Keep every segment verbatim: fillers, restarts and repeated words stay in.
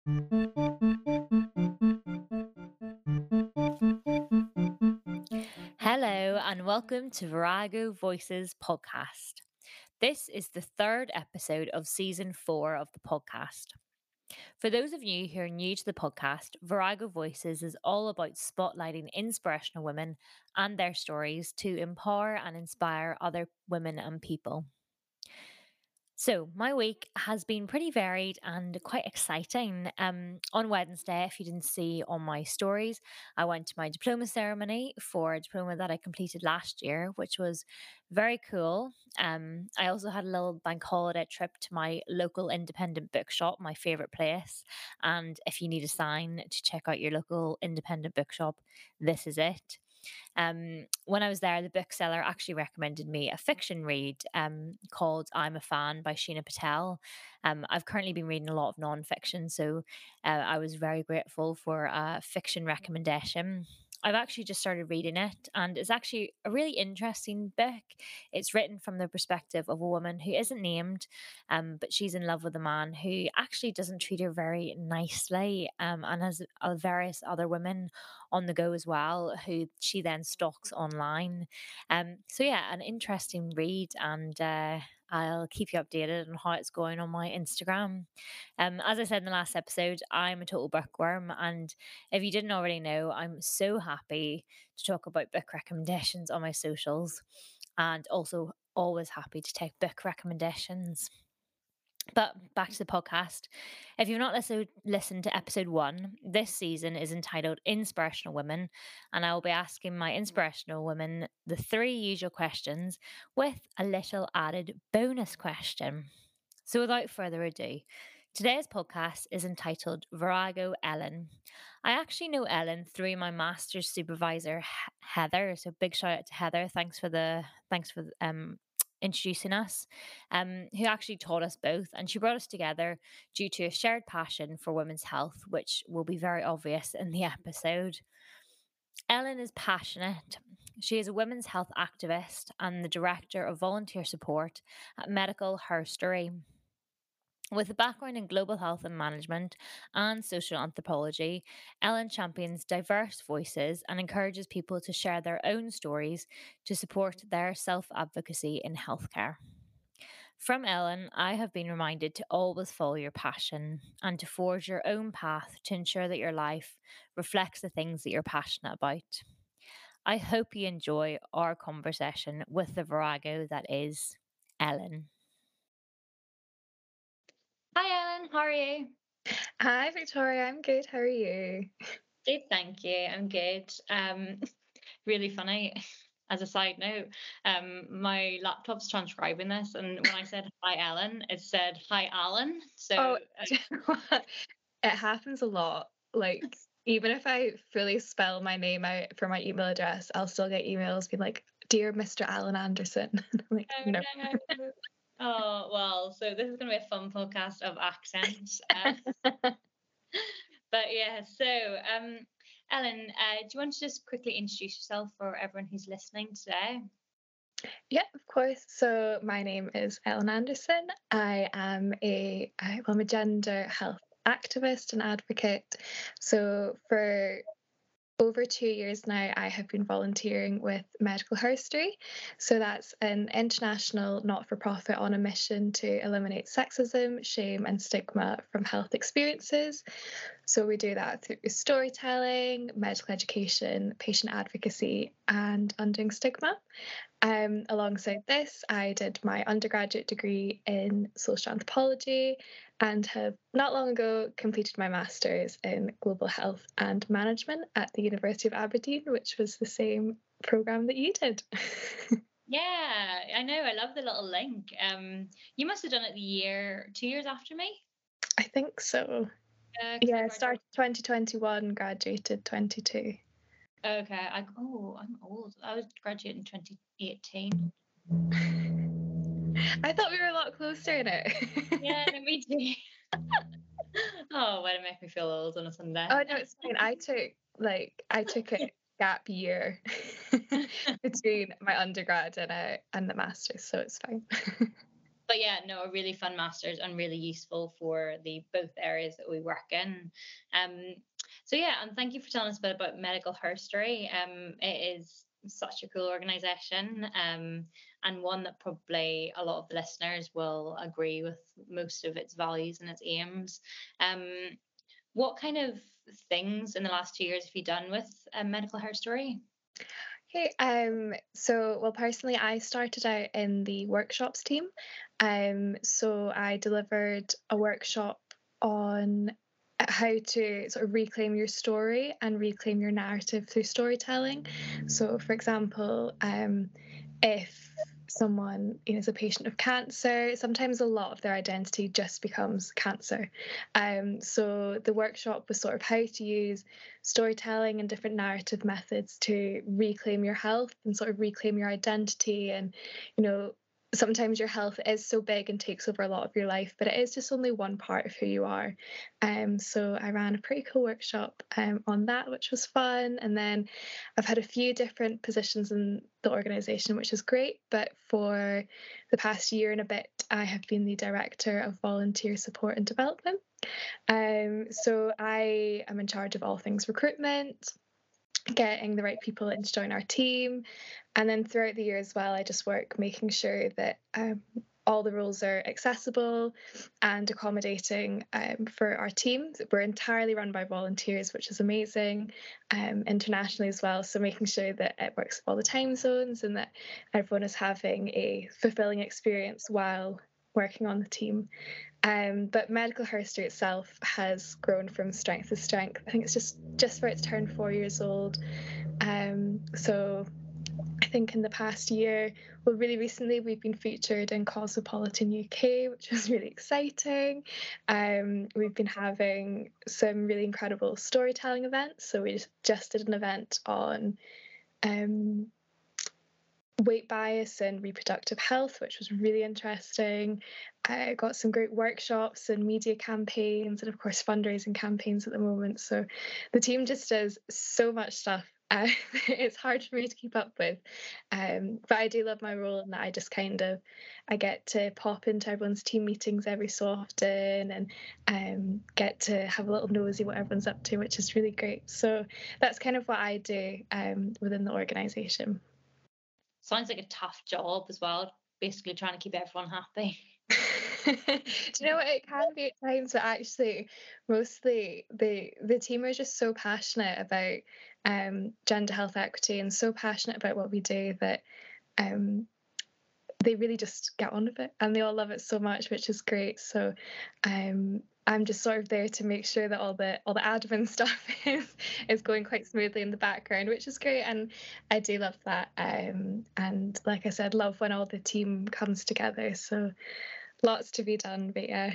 Hello, and welcome to Virago Voices podcast. This is the third episode of season four of the podcast. For those of you who are new to the podcast, Virago Voices is all about spotlighting inspirational women and their stories to empower and inspire other women and people. So, my week has been pretty varied and quite exciting. Um, on Wednesday, if you didn't see on my stories, I went to my diploma ceremony for a diploma that I completed last year, which was very cool. Um, I also had a little bank holiday trip to my local independent bookshop, my favourite place. And if you need a sign to check out your local independent bookshop, this is it. Um, when I was there, the bookseller actually recommended me a fiction read um, called I'm a Fan by Sheena Patel. Um, I've currently been reading a lot of nonfiction, so uh, I was very grateful for a fiction recommendation. I've actually just started reading it, and it's actually a really interesting book. It's written from the perspective of a woman who isn't named, um, but she's in love with a man who actually doesn't treat her very nicely, um, and has uh, various other women on the go as well, who she then stalks online. Um, so yeah, an interesting read, and uh, I'll keep you updated on how it's going on my Instagram. Um, as I said in the last episode, I'm a total bookworm, and if you didn't already know, I'm so happy to talk about book recommendations on my socials, and also always happy to take book recommendations. But back to the podcast. If you've not listened, listened to episode one, this season is entitled Inspirational Women, and I will be asking my inspirational women the three usual questions with a little added bonus question. So without further ado, today's podcast is entitled Virago Ellen. I actually know Ellen through my master's supervisor Heather, so big shout out to Heather. Thanks for the thanks for um introducing us, um, who actually taught us both, and she brought us together due to a shared passion for women's health, which will be very obvious in the episode. Ellen is passionate. She is a women's health activist and the director of volunteer support at Medical Herstory. With a background in global health and management and social anthropology, Ellen champions diverse voices and encourages people to share their own stories to support their self advocacy in healthcare. From Ellen, I have been reminded to always follow your passion and to forge your own path to ensure that your life reflects the things that you're passionate about. I hope you enjoy our conversation with the virago that is Ellen. Hi, Ellen. How are you? Hi, Victoria. I'm good. How are you? Good, thank you. I'm good. Um, really funny. As a side note, um, my laptop's transcribing this, and when I said hi, Ellen, it said hi, Alan. So Oh, uh, it happens a lot. Like, even if I fully spell my name out for my email address, I'll still get emails being like, "Dear Mister Alan Anderson." I'm like, oh no. no. Oh well, so this is going to be a fun podcast of accents. Uh, but yeah, so um, Ellen, uh, do you want to just quickly introduce yourself for everyone who's listening today? Yeah, of course. So my name is Ellen Anderson. I am a I, well, I'm a gender health activist and advocate. So for over two years now, I have been volunteering with Medical Herstory. So that's an international not for profit on a mission to eliminate sexism, shame, and stigma from health experiences. So we do that through storytelling, medical education, patient advocacy, and undoing stigma. Um, alongside this, I did my undergraduate degree in social anthropology and have not long ago completed my master's in global health and management at the University of Aberdeen, which was the same program that you did. Yeah, I know. I love the little link. Um, you must have done it the year, two years after me. I think so. Uh, 'cause I Yeah, I graduated- started twenty twenty-one, graduated twenty-two. Okay. I oh, I'm old. I was graduating in twenty eighteen. I thought we were a lot closer now. Yeah, no, me too. Oh, way to make me feel old on a Sunday. Oh no, it's fine. I took like I took a gap year between my undergrad and uh, and the masters, so it's fine. but yeah, no, a really fun master's and really useful for the both areas that we work in. Um, so yeah, and thank you for telling us a bit about Medical Herstory. Um, it is such a cool organization, um, and one that probably a lot of the listeners will agree with most of its values and its aims. Um, what kind of things in the last two years have you done with um, Medical Herstory? Okay, um, so well, personally, I started out in the workshops team. Um, so I delivered a workshop on how to sort of reclaim your story and reclaim your narrative through storytelling. So, for example, um, if someone you know, is a patient of cancer, sometimes a lot of their identity just becomes cancer. Um, so the workshop was sort of how to use storytelling and different narrative methods to reclaim your health and sort of reclaim your identity. And, you know, sometimes your health is so big and takes over a lot of your life, but it is just only one part of who you are. Um, so I ran a pretty cool workshop um, on that, which was fun. And then I've had a few different positions in the organization, which is great. But for the past year and a bit, I have been the director of volunteer support and development. Um, so I am in charge of all things recruitment, getting the right people in to join our team. And then throughout the year as well, I just work making sure that um, all the roles are accessible and accommodating um, for our team. We're entirely run by volunteers, which is amazing, um, internationally as well. So making sure that it works with all the time zones and that everyone is having a fulfilling experience while working on the team. Um, but Medical Herstory itself has grown from strength to strength. I think it's just just for its turned four years old. Um, so I think in the past year, well, really recently, we've been featured in Cosmopolitan U K, which was really exciting. Um, we've been having some really incredible storytelling events. So we just, just did an event on um, weight bias and reproductive health, which was really interesting. I got some great workshops and media campaigns, and of course, fundraising campaigns at the moment. So the team just does so much stuff. Uh, it's hard for me to keep up with, um, but I do love my role in that I just kind of I get to pop into everyone's team meetings every so often and um, get to have a little nosy what everyone's up to, which is really great. So that's kind of what I do um, within the organisation. Sounds like a tough job as well, basically trying to keep everyone happy. Do you know what it can be at times, but actually mostly the the team are just so passionate about um, gender health equity and so passionate about what we do that um, they really just get on with it and they all love it so much, which is great. So um, I'm just sort of there to make sure that all the all the admin stuff is is going quite smoothly in the background, which is great. And I do love that. Um, and like I said, love when all the team comes together. So lots to be done, but yeah.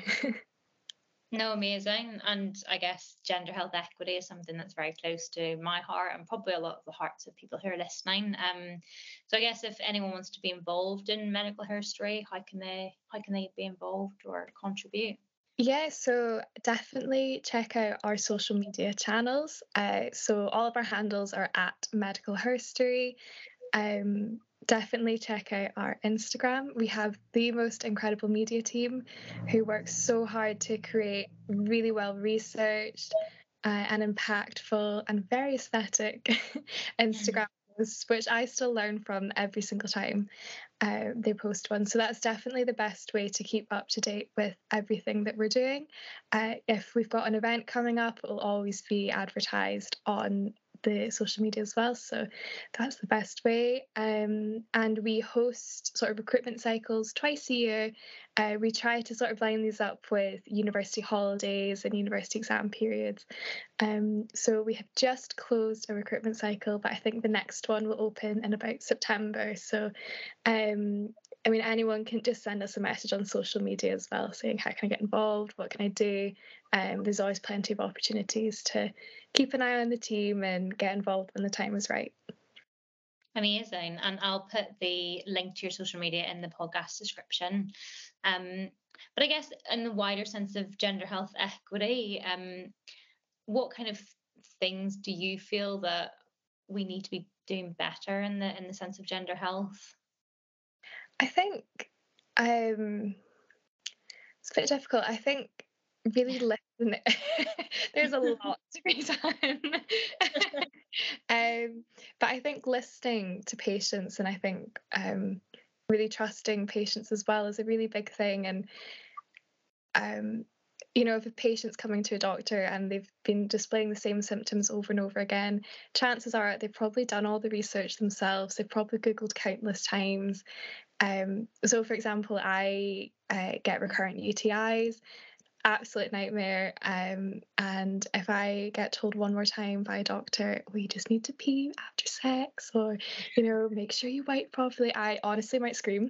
No, amazing. And I guess gender health equity is something that's very close to my heart and probably a lot of the hearts of people who are listening. Um, so I guess if anyone wants to be involved in Medical Herstory, how can they how can they be involved or contribute? Yeah, so definitely check out our social media channels. Uh, so all of our handles are at Medical Herstory. Um, definitely check out our Instagram. We have the most incredible media team who works so hard to create really well researched uh, and impactful and very aesthetic Instagram posts, which I still learn from every single time uh, they post one. So that's definitely the best way to keep up to date with everything that we're doing. Uh, if we've got an event coming up, it will always be advertised on the social media as well. So that's the best way. Um, and we host sort of recruitment cycles twice a year. Uh, we try to sort of line these up with university holidays and university exam periods. Um, so we have just closed a recruitment cycle, but I think the next one will open in about September. So um, I mean, anyone can just send us a message on social media as well, saying, how can I get involved? What can I do? Um, there's always plenty of opportunities to keep an eye on the team and get involved when the time is right. Amazing. And I'll put the link to your social media in the podcast description. Um, but I guess in the wider sense of gender health equity, um, what kind of things do you feel that we need to be doing better in the in the sense of gender health? I think um, It's a bit difficult. I think really listen. There's a lot to be done. um, but I think listening to patients, and I think um, really trusting patients as well is a really big thing. And um, you know, if a patient's coming to a doctor and they've been displaying the same symptoms over and over again, chances are they've probably done all the research themselves. They've probably Googled countless times. Um, so, for example, I uh, get recurrent U T Is, absolute nightmare. Um, and if I get told one more time by a doctor, we just need to pee after sex, or, you know, make sure you wipe properly, I honestly might scream.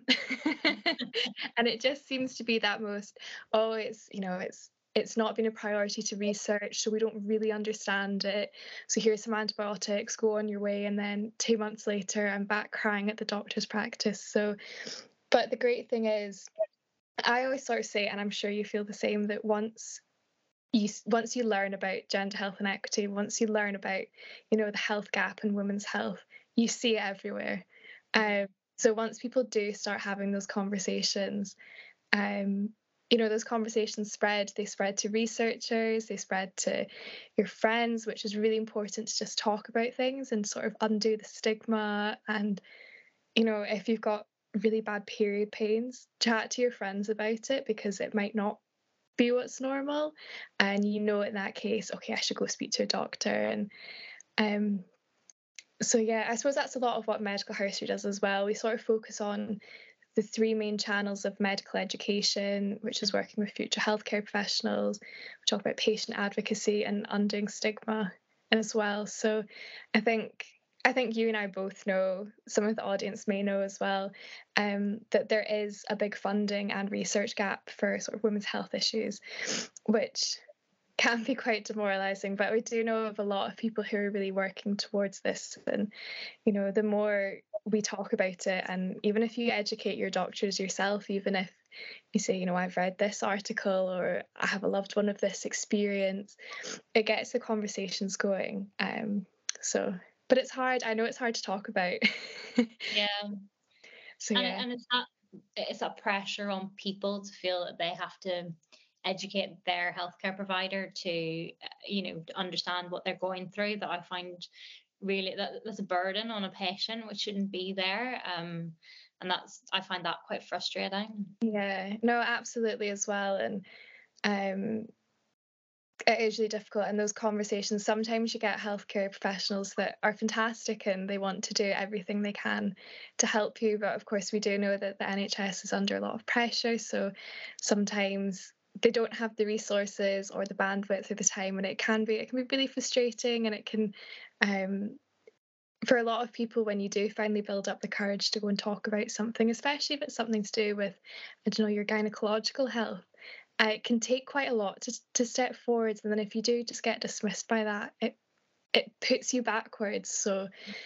And it just seems to be that most, oh, it's, you know, it's, it's not been a priority to research, so we don't really understand it. So here's some antibiotics, go on your way. And then two months later, I'm back crying at the doctor's practice. So, but the great thing is, I always sort of say, and I'm sure you feel the same, that once you once you learn about gender health and equity, once you learn about, you know, the health gap in women's health, you see it everywhere. Um, so once people do start having those conversations, um, you know, those conversations spread. They spread to researchers, they spread to your friends, which is really important to just talk about things and sort of undo the stigma. And, you know, if you've got really bad period pains, chat to your friends about it, because it might not be what's normal. And you know, in that case, okay, I should go speak to a doctor. And um, so, yeah, I suppose that's a lot of what Medical Herstory does as well. We sort of focus on the three main channels of medical education, which is working with future healthcare professionals. We talk about patient advocacy and undoing stigma as well. So I think I think you and I both know, some of the audience may know as well, um, that there is a big funding and research gap for sort of women's health issues, which can be quite demoralizing. But we do know of a lot of people who are really working towards this. And, you know, the more we talk about it, and even if you educate your doctors yourself, even if you say, you know, I've read this article or I have a loved one of this experience, it gets the conversations going. Um, so, but it's hard. I know it's hard to talk about. Yeah. So and, yeah. and it's that it's that pressure on people to feel that they have to educate their healthcare provider to, uh, you know, to understand what they're going through, that I find really that that's a burden on a patient which shouldn't be there. Um, and that's I find that quite frustrating. Yeah, no, absolutely as well. And um, it is really difficult in those conversations. Sometimes you get healthcare professionals that are fantastic and they want to do everything they can to help you. But of course, we do know that the N H S is under a lot of pressure. So sometimes they don't have the resources or the bandwidth or the time, and it can be it can be really frustrating. And it can, um, for a lot of people, when you do finally build up the courage to go and talk about something, especially if it's something to do with, I don't know, your gynecological health, uh, it can take quite a lot to to step forwards. And then if you do just get dismissed by that, it it puts you backwards. So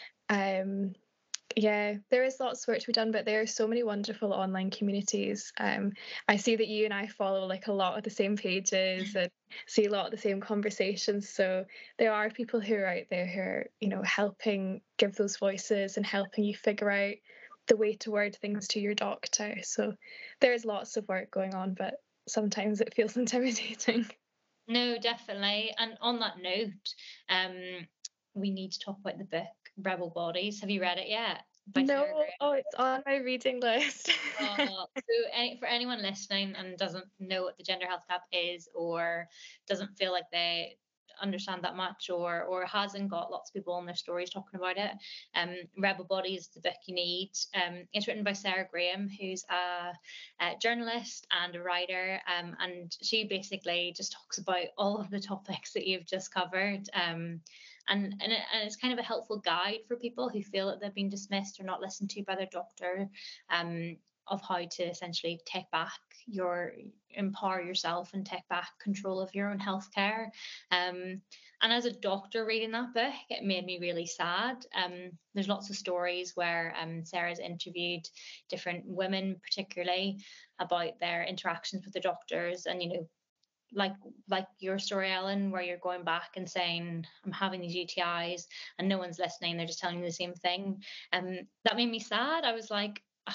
um yeah, there is lots of work to be done, but there are so many wonderful online communities. Um, I see that you and I follow like a lot of the same pages and see a lot of the same conversations. So there are people who are out there who are, you know, helping give those voices and helping you figure out the way to word things to your doctor. So there is lots of work going on, but sometimes it feels intimidating. No, definitely. And on that note, um, we need to talk about the book Rebel Bodies. Have you read it yet? By Sarah No, Graham. oh, it's on my reading list. Uh, so any, for anyone listening and doesn't know what the gender health gap is, or doesn't feel like they understand that much, or or hasn't got lots of people on their stories talking about it, um Rebel Bodies is the book you need. Um it's written by Sarah Graham, who's a, a journalist and a writer, um and she basically just talks about all of the topics that you've just covered, um and and, it, and it's kind of a helpful guide for people who feel that they've been dismissed or not listened to by their doctor, um of how to essentially take back your empower yourself and take back control of your own healthcare. Um, and as a doctor reading that book, it made me really sad. Um, there's lots of stories where um, Sarah's interviewed different women, particularly about their interactions with the doctors, and you know, like like your story, Ellen, where you're going back and saying, I'm having these U T Is and no one's listening, they're just telling you the same thing. Um, that made me sad. I was like,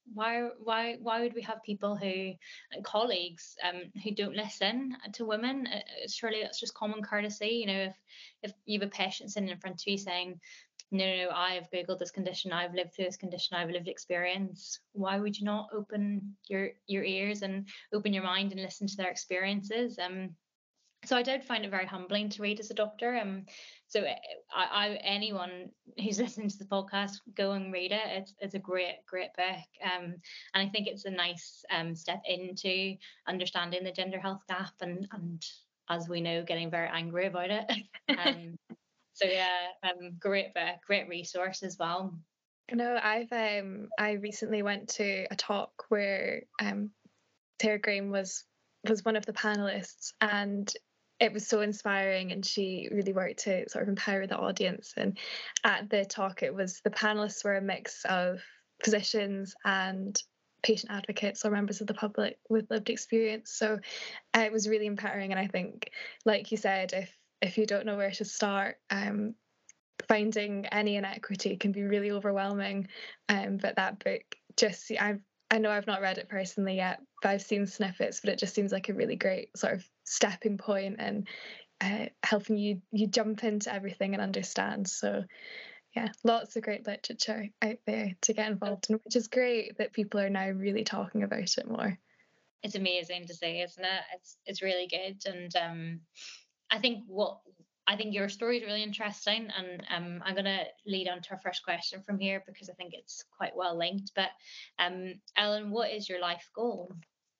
Why why why would we have people who and colleagues um who don't listen to women? Uh, uh, Surely that's just common courtesy. You know, if if you have a patient sitting in front of you saying, no, no, no, I've Googled this condition, I've lived through this condition, I've lived experience. Why would you not open your your ears and open your mind and listen to their experiences? Um, so I did find it very humbling to read as a doctor. Um, so eh, I, I anyone who's listening to the podcast, go and read it. It's it's a great great book. Um, and I think it's a nice um step into understanding the gender health gap and and as we know, getting very angry about it. Um, so yeah, um, great book, great resource as well. No, I've um I recently went to a talk where um Tara Graham was was one of the panelists, and it was so inspiring, and she really worked to sort of empower the audience. And at the talk, it was the panelists were a mix of physicians and patient advocates or members of the public with lived experience. So uh, it was really empowering. And I think, like you said, if if you don't know where to start, um, finding any inequity can be really overwhelming. Um, but that book just, I've, I know I've not read it personally yet, but I've seen snippets, but it just seems like a really great sort of stepping point and uh, helping you you jump into everything and understand. So yeah, lots of great literature out there to get involved in, which is great that people are now really talking about it more. It's amazing to see, isn't it? It's it's really good, and um, I think what I think your story is really interesting, and um, I'm going to lead on to our first question from here because I think it's quite well linked. But um, Ellen, what is your life goal?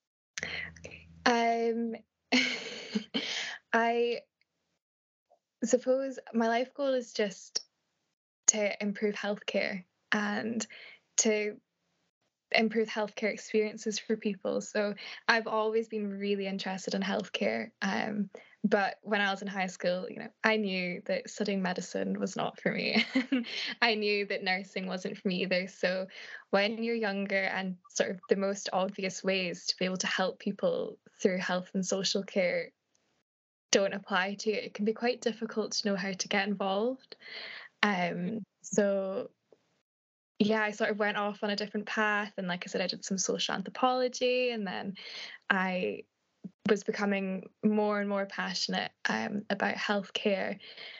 Um, I suppose my life goal is just to improve healthcare and to improve healthcare experiences for people. So I've always been really interested in healthcare. Um, but when I was in high school, you know, I knew that studying medicine was not for me. I knew that nursing wasn't for me either. So when you're younger and sort of the most obvious ways to be able to help people through health and social care don't apply to you, it can be quite difficult to know how to get involved. Um, so yeah, I sort of went off on a different path. And like I said, I did some social anthropology, and then I was becoming more and more passionate um, about healthcare.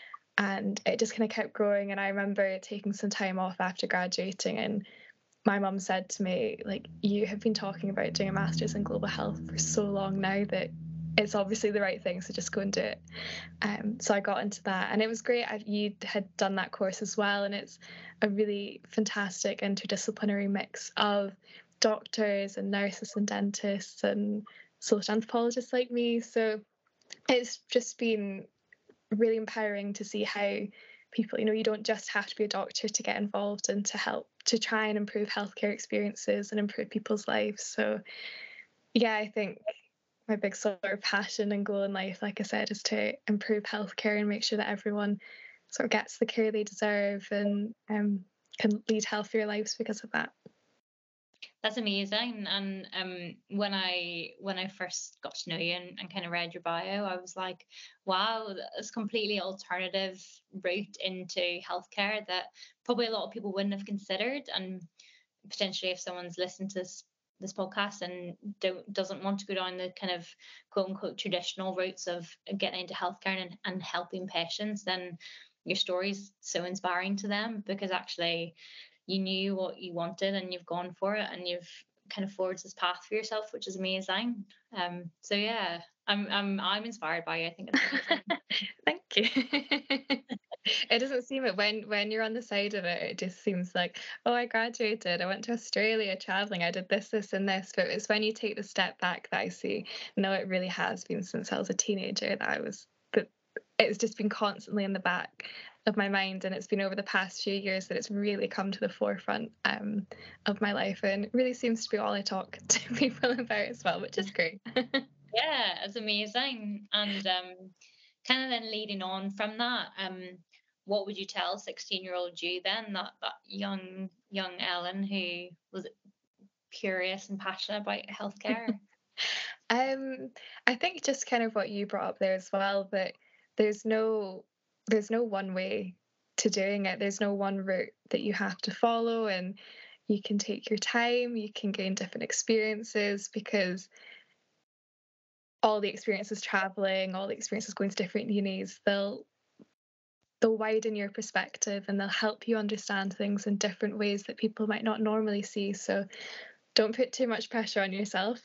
And it just kind of kept growing. And I remember taking some time off after graduating, and my mum said to me, like, you have been talking about doing a master's in global health for so long now that it's obviously the right thing, so just go and do it. Um, so I got into that, and it was great. I, you had done that course as well, and it's a really fantastic interdisciplinary mix of doctors and nurses and dentists and social anthropologists like me. So it's just been really empowering to see how people, you know, you don't just have to be a doctor to get involved and to help to try and improve healthcare experiences and improve people's lives. So yeah, I think my big sort of passion and goal in life, like I said, is to improve healthcare and make sure that everyone sort of gets the care they deserve and um, can lead healthier lives because of that. That's amazing. And um, when I when I first got to know you and, and kind of read your bio, I was like, wow, that's completely alternative route into healthcare that probably a lot of people wouldn't have considered. And potentially, if someone's listened to this this podcast and don't doesn't want to go down the kind of quote unquote traditional routes of getting into healthcare and, and helping patients, then your story's so inspiring to them because actually you knew what you wanted and you've gone for it and you've kind of forged this path for yourself, which is amazing. Um, so yeah, I'm I'm I'm inspired by you. I think it's amazing. Thank you. It doesn't seem it when when you're on the side of it, it just seems like, oh, I graduated, I went to Australia traveling, I did this, this, and this. But it's when you take the step back that I see, no, it really has been since I was a teenager that I was that it's just been constantly in the back of my mind, and it's been over the past few years that it's really come to the forefront um, of my life, and it really seems to be all I talk to people about as well, which is great. Yeah, it's amazing. And um, kind of then leading on from that, um, what would you tell sixteen year old you then, that that young young Ellen who was curious and passionate about healthcare? um, I think just kind of what you brought up there as well, that there's no there's no one way to doing it. There's no one route that you have to follow, and you can take your time, you can gain different experiences, because all the experiences traveling, all the experiences going to different unis, they'll they'll widen your perspective and they'll help you understand things in different ways that people might not normally see. So don't put too much pressure on yourself.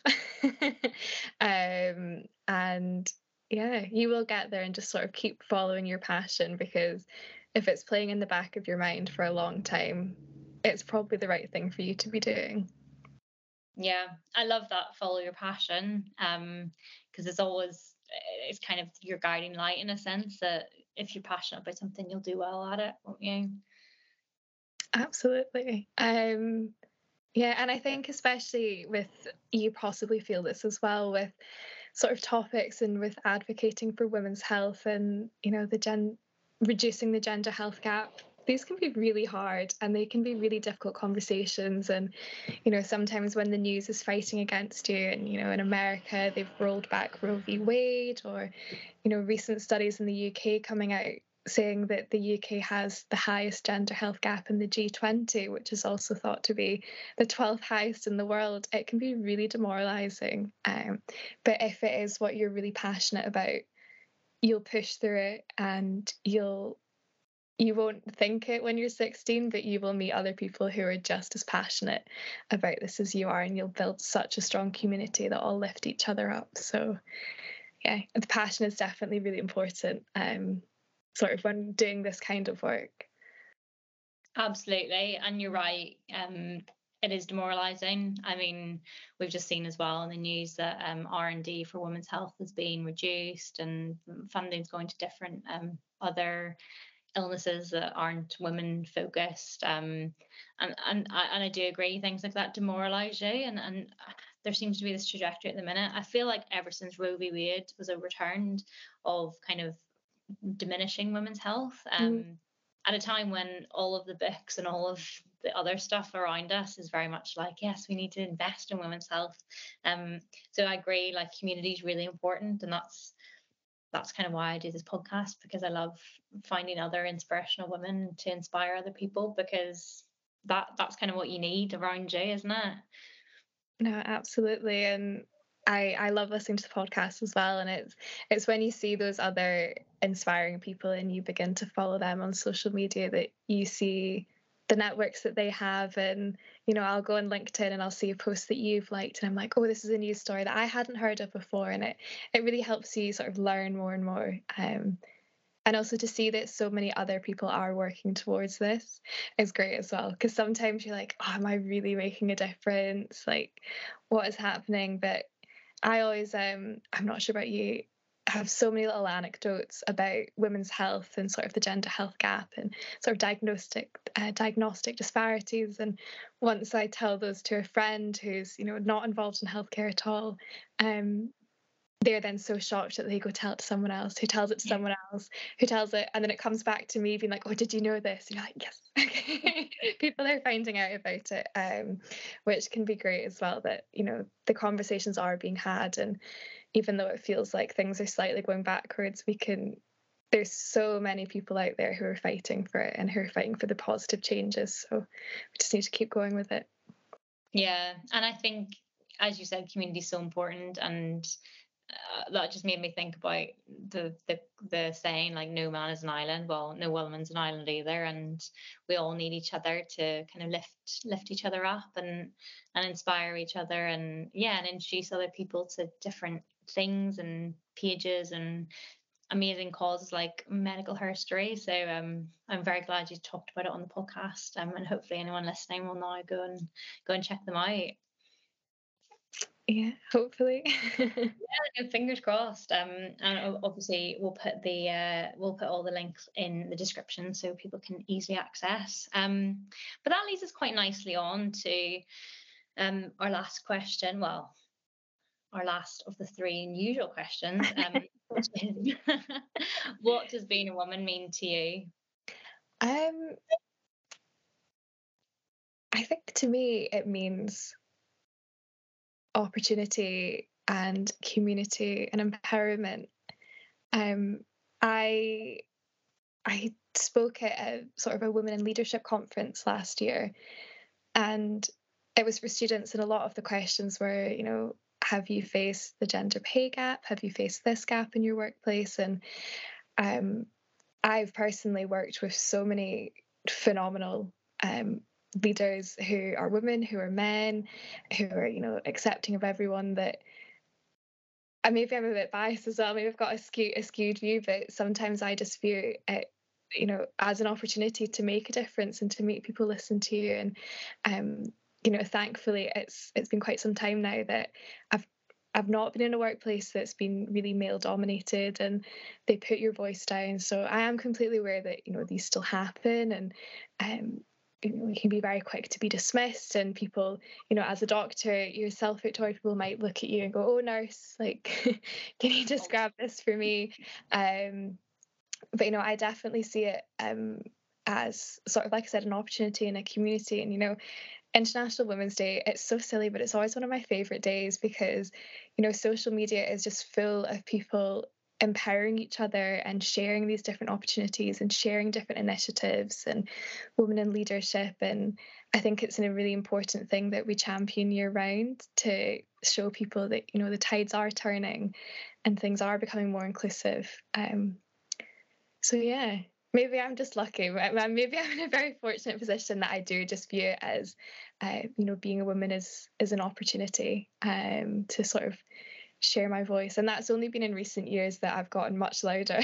um, and yeah, you will get there, and just sort of keep following your passion, because if it's playing in the back of your mind for a long time, it's probably the right thing for you to be doing. Yeah, I love that. Follow your passion. Um, because it's always it's kind of your guiding light, in a sense, that if you're passionate about something, you'll do well at it, won't you? Absolutely. Um, yeah, and I think especially with, you possibly feel this as well, with sort of topics and with advocating for women's health and, you know, the gen reducing the gender health gap. These can be really hard, and they can be really difficult conversations. And, you know, sometimes when the news is fighting against you, and, you know, in America, they've rolled back Roe v. Wade, or, you know, recent studies in the U K coming out saying that the U K has the highest gender health gap in the G twenty, which is also thought to be the twelfth highest in the world. It can be really demoralizing. Um, but if it is what you're really passionate about, you'll push through it, and you'll you won't think it when you're sixteen, but you will meet other people who are just as passionate about this as you are, and you'll build such a strong community that all lift each other up. So yeah, the passion is definitely really important, um, sort of when doing this kind of work. Absolutely, and you're right. Um, it is demoralising. I mean, we've just seen as well in the news that um, R and D for women's health is being reduced, and funding's going to different um, other illnesses that aren't women focused. Um, and and I, and I do agree, things like that demoralise you, and and there seems to be this trajectory at the minute. I feel like ever since Roe v. Wade was overturned, of kind of diminishing women's health. Um, mm. At a time when all of the books and all of the other stuff around us is very much like, yes, we need to invest in women's health. Um, so I agree, like, community is really important, and that's that's kind of why I do this podcast, because I love finding other inspirational women to inspire other people, because that that's kind of what you need around you, isn't it? No, absolutely. And I I love listening to the podcast as well. And it's it's when you see those other inspiring people and you begin to follow them on social media that you see the networks that they have. And, you know, I'll go on LinkedIn and I'll see a post that you've liked, and I'm like, oh, this is a news story that I hadn't heard of before. And it it really helps you sort of learn more and more. Um and also to see that so many other people are working towards this is great as well. Because sometimes you're like, oh, am I really making a difference? Like, what is happening? But I always, um, I'm not sure about you, have so many little anecdotes about women's health and sort of the gender health gap and sort of diagnostic uh, diagnostic disparities. And once I tell those to a friend who's, you know, not involved in healthcare at all, um, they're then so shocked that they go tell it to someone else, who tells it to someone else, who tells it, and then it comes back to me being like, oh, did you know this? And you're like, yes. People are finding out about it, um, which can be great as well, that, you know, the conversations are being had, and even though it feels like things are slightly going backwards, we can there's so many people out there who are fighting for it and who are fighting for the positive changes, so we just need to keep going with it. Yeah, and I think, as you said, community is so important, and Uh, that just made me think about the, the the saying, like, no man is an island. Well, no woman's an island either, and we all need each other to kind of lift lift each other up and and inspire each other, and yeah, and introduce other people to different things and pages and amazing causes like Medical Herstory. So um, I'm very glad you talked about it on the podcast, um, and hopefully anyone listening will now go and go and check them out. Yeah, hopefully. Yeah, fingers crossed. Um, and obviously we'll put the uh, we'll put all the links in the description so people can easily access. Um, but that leads us quite nicely on to um our last question. Well, our last of the three unusual questions. Um, which is, what does being a woman mean to you? Um, I think to me it means opportunity and community and empowerment. Um, I I spoke at a sort of a women in leadership conference last year, and it was for students, and a lot of the questions were, you know, have you faced the gender pay gap? Have you faced this gap in your workplace? And um, I've personally worked with so many phenomenal um, leaders who are women, who are men, who are, you know, accepting of everyone, that and maybe I'm a bit biased as well. Maybe I've got a skewed, a skewed view, but sometimes I just view it, you know, as an opportunity to make a difference and to make people listen to you. And, um, you know, thankfully, it's it's been quite some time now that I've I've not been in a workplace that's been really male dominated, and they put your voice down. So I am completely aware that, you know, these still happen, and um, you know, you can be very quick to be dismissed, and people, you know, as a doctor yourself, Victoria, people might look at you and go, oh, nurse, like, can you just grab this for me? Um, but, you know, I definitely see it um, as sort of, like I said, an opportunity in a community. And, you know, International Women's Day, it's so silly, but it's always one of my favorite days because, you know, social media is just full of people empowering each other and sharing these different opportunities and sharing different initiatives and women in leadership. And I think it's a really important thing that we champion year round to show people that, you know, the tides are turning and things are becoming more inclusive. Um, so yeah, maybe I'm just lucky. Maybe I'm in a very fortunate position that I do just view it as, uh, you know, being a woman is is an opportunity um, to sort of share my voice. And that's only been in recent years that I've gotten much louder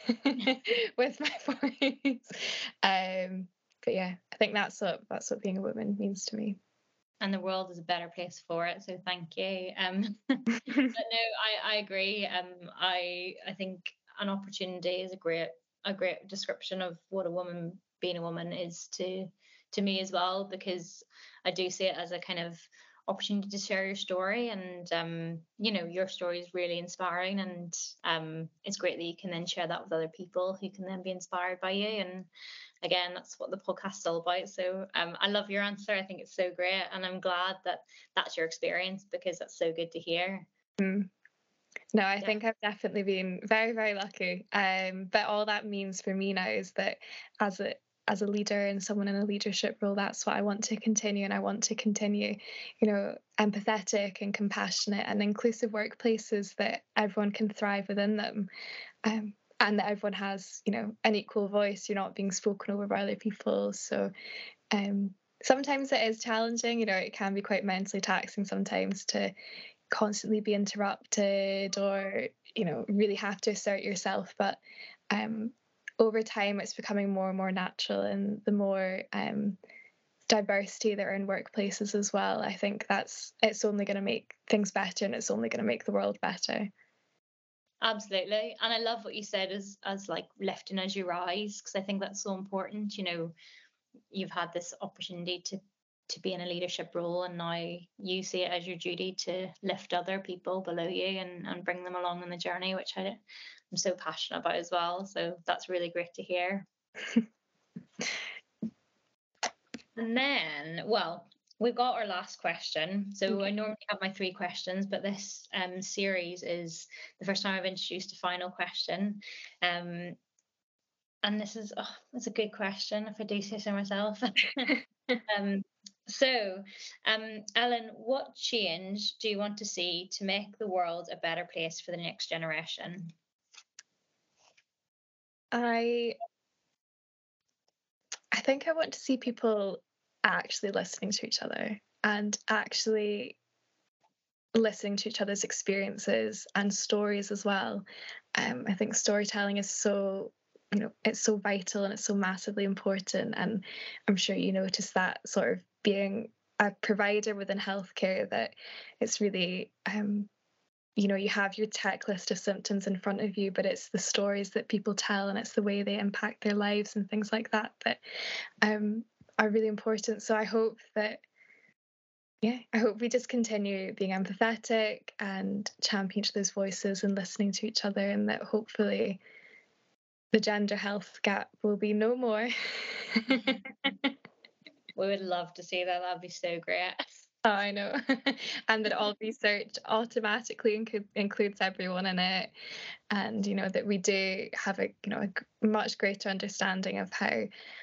with my voice. Um, but yeah, I think that's what that's what being a woman means to me. And the world is a better place for it. So thank you. Um, but no, I, I agree. Um, I I think an opportunity is a great a great description of what a woman being a woman is to to me as well, because I do see it as a kind of opportunity to share your story, and um, you know, your story is really inspiring, and um, it's great that you can then share that with other people who can then be inspired by you. And again, that's what the podcast is all about. So um, I love your answer. I think it's so great, and I'm glad that that's your experience, because that's so good to hear. Mm. No, I yeah. think I've definitely been very, very lucky. Um, but all that means for me now is that as a as a leader and someone in a leadership role, that's what I want to continue. And I want to continue, you know, empathetic and compassionate and inclusive workplaces that everyone can thrive within them. Um, and that everyone has, you know, an equal voice. You're not being spoken over by other people. So um, sometimes it is challenging. You know, it can be quite mentally taxing sometimes to constantly be interrupted or, you know, really have to assert yourself. But um, over time, it's becoming more and more natural. And the more um, diversity there are in workplaces as well, I think that's it's only going to make things better, and it's only going to make the world better. Absolutely. And I love what you said as as like lifting as you rise, because I think that's so important. You know, you've had this opportunity to to be in a leadership role, and now you see it as your duty to lift other people below you and, and bring them along on the journey, which I, I'm so passionate about as well. So that's really great to hear. And then, well, we've got our last question. So okay. I normally have my three questions, but this um, series is the first time I've introduced a final question. Um, and this is, oh, that's a good question, if I do say so myself. um, so, um, Ellen, what change do you want to see to make the world a better place for the next generation? I I think I want to see people actually listening to each other and actually listening to each other's experiences and stories as well. Um, I think storytelling is so, you know, it's so vital and it's so massively important. And I'm sure you notice that sort of being a provider within healthcare, that it's really, um, you know, you have your checklist of symptoms in front of you, but it's the stories that people tell and it's the way they impact their lives and things like that that um, are really important. So I hope that, yeah, I hope we just continue being empathetic and champion each other's voices and listening to each other, and that hopefully the gender health gap will be no more. We would love to see that. That'd be so great. Oh, I know. And that all research automatically inc- includes everyone in it. And, you know, that we do have a, you know, a much greater understanding of how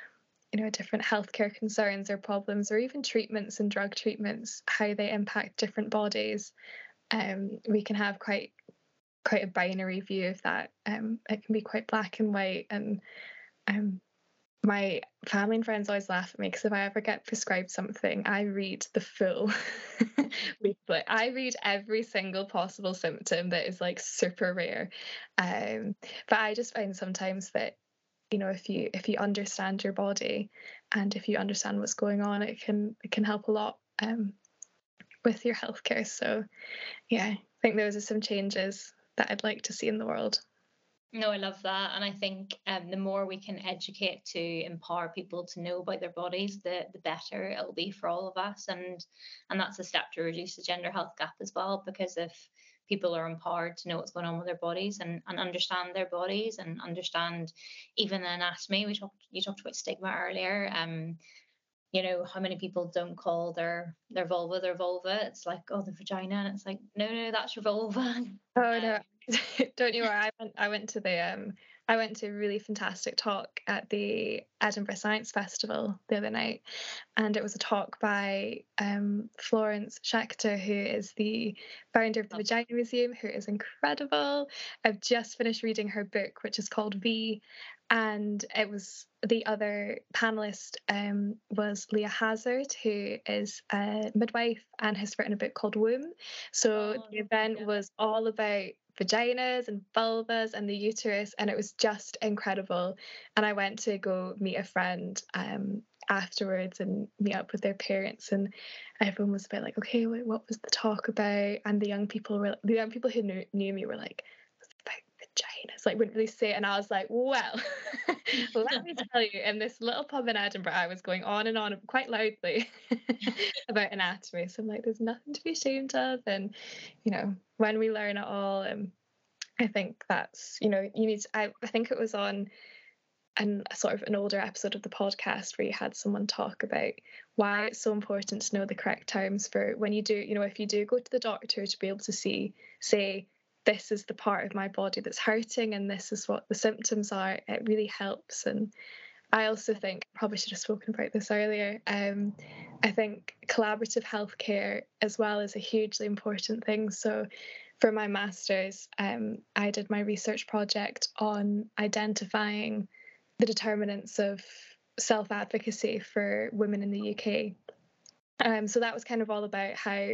you know, different healthcare concerns or problems, or even treatments and drug treatments, how they impact different bodies. Um, we can have quite quite a binary view of that. Um, it can be quite black and white, and um, my family and friends always laugh at me because if I ever get prescribed something, I read the full leaflet. I read every single possible symptom that is like super rare. Um, but I just find sometimes that, you know, if you if you understand your body and if you understand what's going on, it can it can help a lot um, with your healthcare. So yeah, I think those are some changes that I'd like to see in the world. No, I love that. And I think um, the more we can educate to empower people to know about their bodies, the the better it'll be for all of us. And and that's a step to reduce the gender health gap as well, because if people are empowered to know what's going on with their bodies and, and understand their bodies and understand even the anatomy. We talked you talked about stigma earlier. Um, you know, how many people don't call their their vulva their vulva? It's like, oh, the vagina, and it's like, no, no, that's your vulva. Oh no, Um, don't you worry. I went. I went to the. Um, I went to a really fantastic talk at the Edinburgh Science Festival the other night, and it was a talk by um, Florence Schechter, who is the founder of the Vagina Museum, who is incredible. I've just finished reading her book, which is called V, and it was the other panelist um, was Leah Hazard, who is a midwife and has written a book called Womb. So oh, the event yeah. was all about vaginas and vulvas and the uterus, and it was just incredible. And I went to go meet a friend um, afterwards and meet up with their parents, and everyone was a bit like, okay, wait, what was the talk about? And the young people were the young people who knew, knew me were like, it's about vaginas, like wouldn't really say it. And I was like, well, let me tell you, in this little pub in Edinburgh, I was going on and on quite loudly about anatomy. So I'm like, there's nothing to be ashamed of. And, you know, when we learn it all, um, I think that's, you know, you need to, I, I think it was on an, a sort of an older episode of the podcast where you had someone talk about why it's so important to know the correct terms for when you do, you know, if you do go to the doctor, to be able to see, say, this is the part of my body that's hurting and this is what the symptoms are. It really helps. And I also think, probably should have spoken about this earlier, um, I think collaborative healthcare as well is a hugely important thing. So for my master's, um, I did my research project on identifying the determinants of self-advocacy for women in the U K. Um, so that was kind of all about how,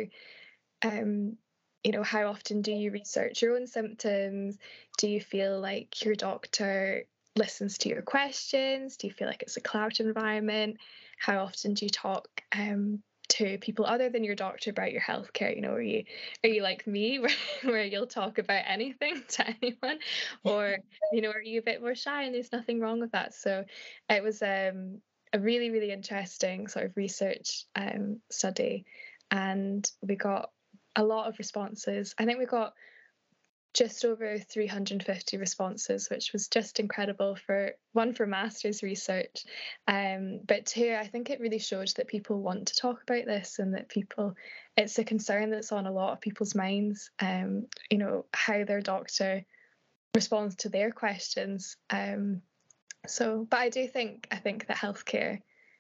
um, you know, how often do you research your own symptoms? Do you feel like your doctor listens to your questions? Do you feel like it's a collaborative environment? How often do you talk um, to people other than your doctor about your healthcare? You know, are you are you like me, where, where you'll talk about anything to anyone, or you know, are you a bit more shy? And there's nothing wrong with that. So it was um, a really really interesting sort of research um, study, and we got a lot of responses. I think we got just over three hundred fifty responses, which was just incredible for one, for master's research, um, but two, I think it really shows that people want to talk about this and that people, it's a concern that's on a lot of people's minds, um, you know, how their doctor responds to their questions. Um, so, but I do think, I think that healthcare,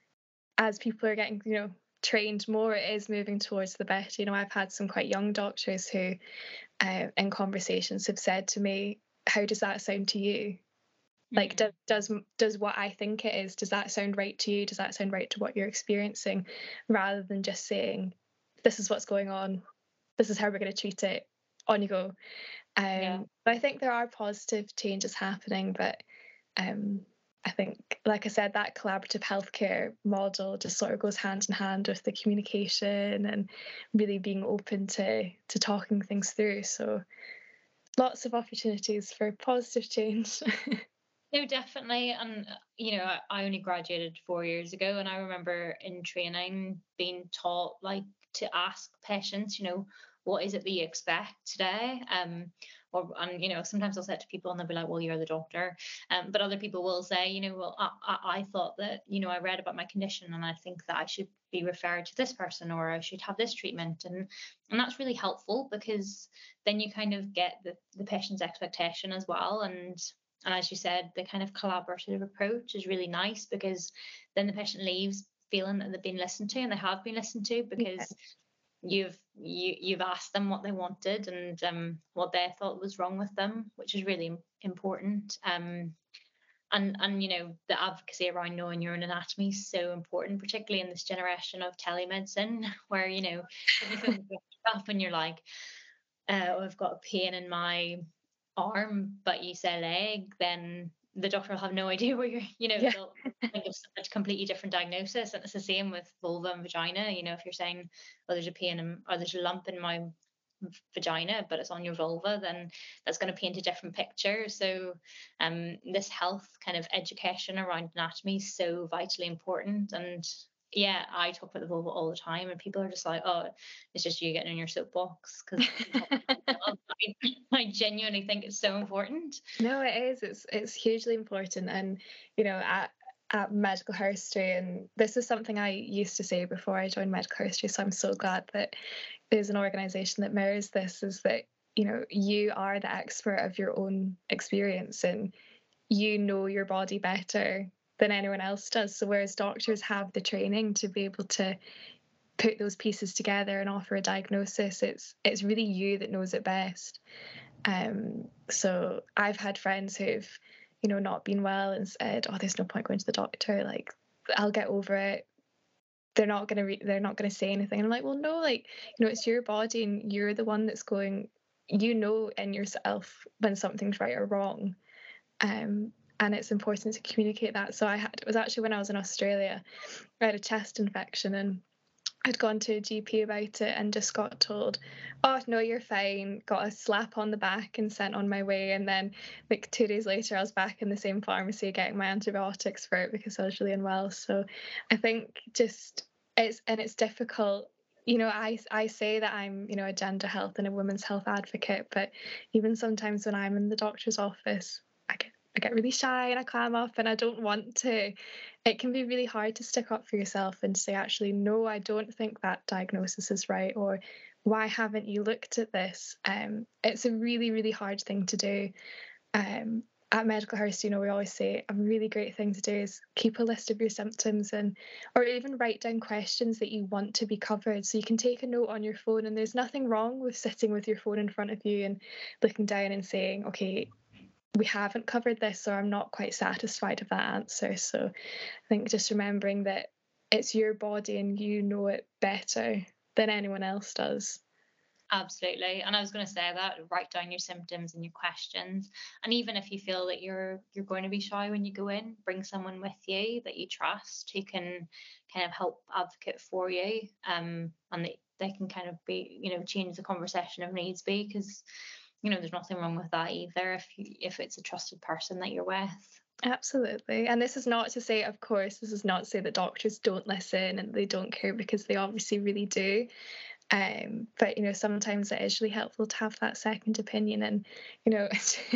as people are getting, you know, trained more, it is moving towards the better. You know, I've had some quite young doctors who uh, in conversations have said to me, how does that sound to you? Mm-hmm. Like, does, does does what I think it is, does that sound right to you? Does that sound right to what you're experiencing? Rather than just saying, this is what's going on, this is how we're going to treat it, on you go. Um, yeah. But I think there are positive changes happening, but um, I think, like I said, that collaborative healthcare model just sort of goes hand in hand with the communication and really being open to to talking things through. So lots of opportunities for positive change. No, definitely. And, you know, I only graduated four years ago, and I remember in training being taught, like, to ask patients, you know, what is it that you expect today? Um, or, and, you know, sometimes I'll say it to people and they'll be like, well, you're the doctor. Um, but other people will say, you know, well, I, I, I thought that, you know, I read about my condition and I think that I should be referred to this person or I should have this treatment. And, and that's really helpful because then you kind of get the, the patient's expectation as well. And and as you said, the kind of collaborative approach is really nice, because then the patient leaves feeling that they've been listened to, and they have been listened to, because you've you you've asked them what they wanted, and um what they thought was wrong with them, which is really important. Um and and you know, the advocacy around knowing your own anatomy is so important, particularly in this generation of telemedicine, where, you know, if you phone up and you're like, uh, oh, I've got a pain in my arm, but you say leg, then the doctor will have no idea where you're, you know, Yeah. they'll think of a completely different diagnosis. And it's the same with vulva and vagina. You know, if you're saying, oh, there's a pain in, or there's a lump in my vagina, but it's on your vulva, then that's going to paint a different picture. So um this health kind of education around anatomy is so vitally important. And yeah, I talk about the vulva all the time, and people are just like, oh, it's just you getting in your soapbox because I, I genuinely think it's so important. No, it is. It's it's hugely important. And, you know, at at Medical Herstory, and this is something I used to say before I joined Medical Herstory, so I'm so glad that there's an organisation that mirrors this, is that, you know, you are the expert of your own experience, and you know your body better than anyone else does. So whereas doctors have the training to be able to put those pieces together and offer a diagnosis, it's it's really you that knows it best. Um, so I've had friends who've, you know, not been well and said, "Oh, there's no point going to the doctor. Like, I'll get over it. They're not gonna re- they're not gonna say anything." And I'm like, "Well, no, like, you know, it's your body, and you're the one that's going. You know in yourself when something's right or wrong." Um, and it's important to communicate that. So I had it was actually when I was in Australia, I had a chest infection, and I'd gone to a G P about it and just got told, "Oh, no, you're fine." Got a slap on the back and sent on my way. And then, like, two days later, I was back in the same pharmacy getting my antibiotics for it because I was really unwell. So I think just it's, and it's difficult. You know, I, I say that I'm, you know, a gender health and a women's health advocate, but even sometimes when I'm in the doctor's office, I get I get really shy and I clam up and I don't want to. It can be really hard to stick up for yourself and say, actually, no, I don't think that diagnosis is right, or why haven't you looked at this? Um, it's a really, really hard thing to do. Um, at Medical House, you know, we always say a really great thing to do is keep a list of your symptoms, and or even write down questions that you want to be covered. So you can take a note on your phone, and there's nothing wrong with sitting with your phone in front of you and looking down and saying, okay, we haven't covered this, or I'm not quite satisfied with that answer. So I think just remembering that it's your body and you know it better than anyone else does. Absolutely. And I was going to say that, write down your symptoms and your questions. And even if you feel that you're you're going to be shy when you go in, bring someone with you that you trust who can kind of help advocate for you. Um, and they, they can kind of be, you know, change the conversation if needs be, because, you know, there's nothing wrong with that either if you, if it's a trusted person that you're with. Absolutely. And this is not to say, of course, this is not to say that doctors don't listen and they don't care, because they obviously really do. Um, but, you know, sometimes it is really helpful to have that second opinion. And, you know,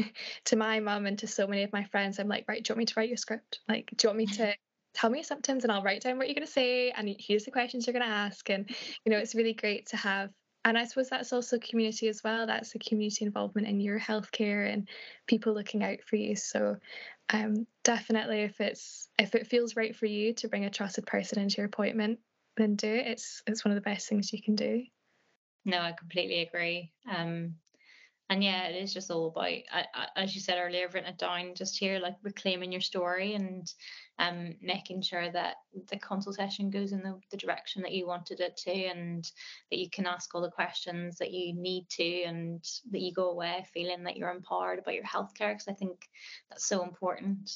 to my mum and to so many of my friends, I'm like, right, do you want me to write your script? Like, do you want me to tell me your symptoms and I'll write down what you're going to say? And here's the questions you're going to ask. And, you know, it's really great to have. And I suppose that's also community as well. That's the community involvement in your healthcare and people looking out for you. So um, definitely, if it's if it feels right for you to bring a trusted person into your appointment, then do it. It's it's one of the best things you can do. No, I completely agree. Um, and yeah, it is just all about, I, I, as you said earlier, I've written it down just here, like reclaiming your story, and um, making sure that the consultation goes in the, the direction that you wanted it to, and that you can ask all the questions that you need to, and that you go away feeling that you're empowered about your healthcare, because I think that's so important.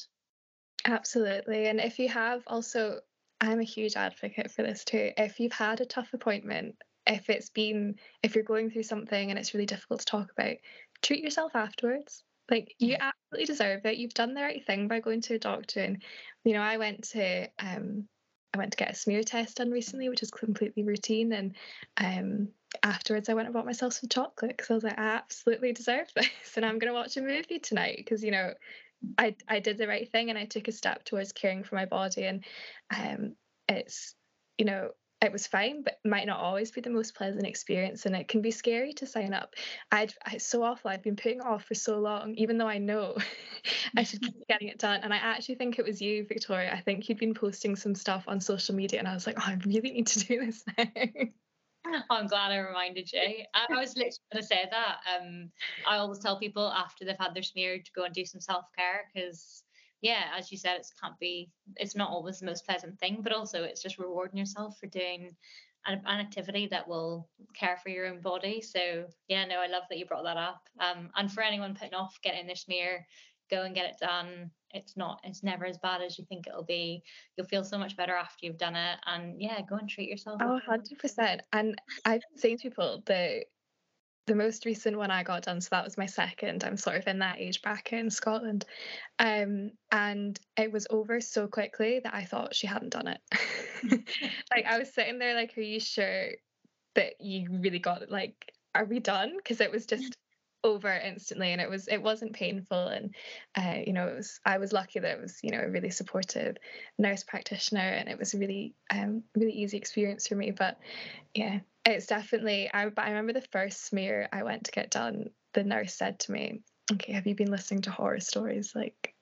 Absolutely. And if you have also, I'm a huge advocate for this too. If you've had a tough appointment, if it's been, if you're going through something and it's really difficult to talk about, treat yourself afterwards. Like, you absolutely deserve it. You've done the right thing by going to a doctor. And, you know, I went to, um, I went to get a smear test done recently, which is completely routine. And um, afterwards, I went and bought myself some chocolate because I was like, I absolutely deserve this. And I'm going to watch a movie tonight because, you know, I I did the right thing and I took a step towards caring for my body. And um, it's, you know, it was fine, but it might not always be the most pleasant experience, and it can be scary to sign up. I'd it's so awful. I've been putting it off for so long, even though I know I should keep getting it done. And I actually think it was you, Victoria. I think you'd been posting some stuff on social media, and I was like, oh, I really need to do this now. I'm glad I reminded you. I, I was literally going to say that. Um, I always tell people after they've had their smear to go and do some self care because, yeah, as you said, it can't be. It's not always the most pleasant thing, but also it's just rewarding yourself for doing an, an activity that will care for your own body. So, yeah, no, I love that you brought that up. Um, and for anyone putting off getting their smear, go and get it done. It's not. It's never as bad as you think it'll be. You'll feel so much better after you've done it. And yeah, go and treat yourself. Oh, one hundred percent. And I've been saying to people that the most recent one I got done, so that was my second. I'm sort of in that age bracket in Scotland. Um, and it was over so quickly that I thought she hadn't done it. Like, I was sitting there like, are you sure that you really got it? Like, are we done? Because it was just over instantly, and it was it wasn't painful, and uh, you know, it was I was lucky that it was, you know, a really supportive nurse practitioner, and it was a really um really easy experience for me. But yeah, it's definitely I but I remember the first smear I went to get done, the nurse said to me, okay, have you been listening to horror stories? Like,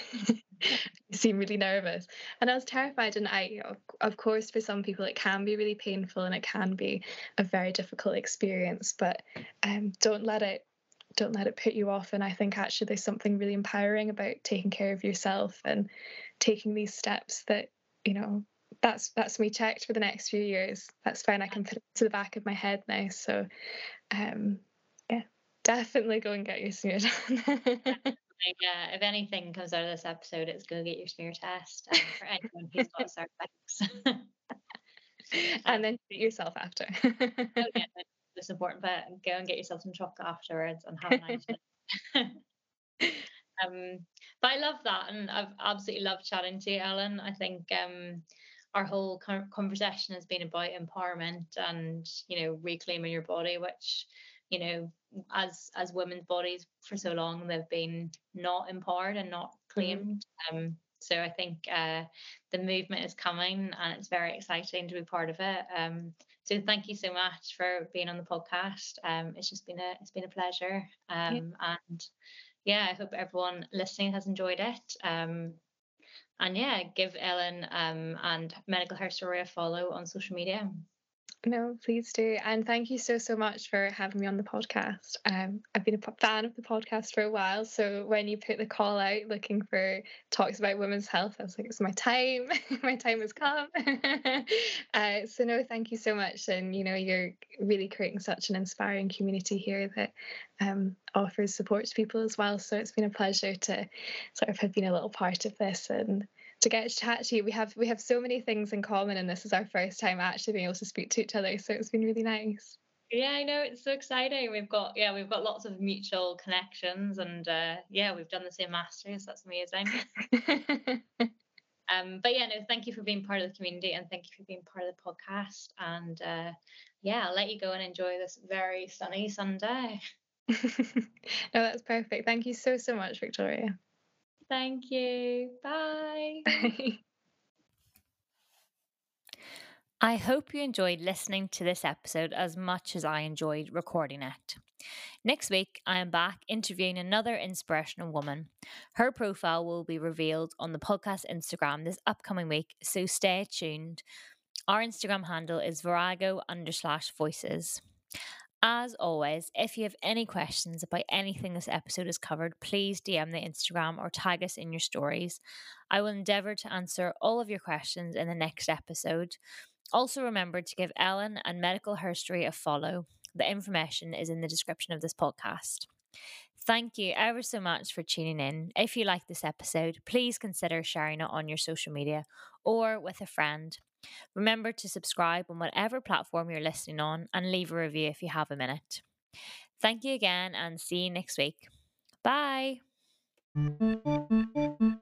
you seem really nervous. And I was terrified. And I, of course, for some people, it can be really painful and it can be a very difficult experience, but um, don't let it don't let it put you off. And I think actually there's something really empowering about taking care of yourself and taking these steps that, you know, that's that's me checked for the next few years. That's fine. I can put it to the back of my head now. So um yeah, definitely go and get your smear done. Yeah, if anything comes out of this episode, it's go get your smear test um, for anyone who's got cervix. And then treat yourself after. Oh yeah, it's important, but go and get yourself some chocolate afterwards and have a nice one. um, but I love that, and I've absolutely loved chatting to you, Ellen. I think um, our whole conversation has been about empowerment and, you know, reclaiming your body, which, you know, as as women's bodies for so long they've been not empowered and not claimed. Mm-hmm. Um, so I think uh, the movement is coming, and it's very exciting to be part of it. Um, so thank you so much for being on the podcast. Um, it's just been a it's been a pleasure. Um, yeah. And yeah, I hope everyone listening has enjoyed it. Um, and yeah, give Ellen um, and Medical Her Story a follow on social media. No, please do. And thank you so, so much for having me on the podcast. Um, I've been a fan of the podcast for a while. So when you put the call out looking for talks about women's health, I was like, it's my time. My time has come. uh, so no, thank you so much. And, you know, you're really creating such an inspiring community here that um, offers support to people as well. So it's been a pleasure to sort of have been a little part of this and to get to chat to you. We have we have so many things in common, and this is our first time actually being able to speak to each other, so it's been really nice. Yeah, I know, it's so exciting. We've got yeah we've got lots of mutual connections, and uh yeah we've done the same masters. That's amazing. um but yeah, no, thank you for being part of the community, and thank you for being part of the podcast. And uh yeah, I'll let you go and enjoy this very sunny Sunday. No, that's perfect. Thank you so so much, Victoria. Thank you. Bye. I hope you enjoyed listening to this episode as much as I enjoyed recording it. Next week, I am back interviewing another inspirational woman. Her profile will be revealed on the podcast Instagram this upcoming week, so stay tuned. Our Instagram handle is virago underslash voices. As always, if you have any questions about anything this episode has covered, please D M the Instagram or tag us in your stories. I will endeavour to answer all of your questions in the next episode. Also remember to give Ellen and Medical Her Story a follow. The information is in the description of this podcast. Thank you ever so much for tuning in. If you like this episode, please consider sharing it on your social media or with a friend. Remember to subscribe on whatever platform you're listening on and leave a review if you have a minute. Thank you again, and see you next week. Bye.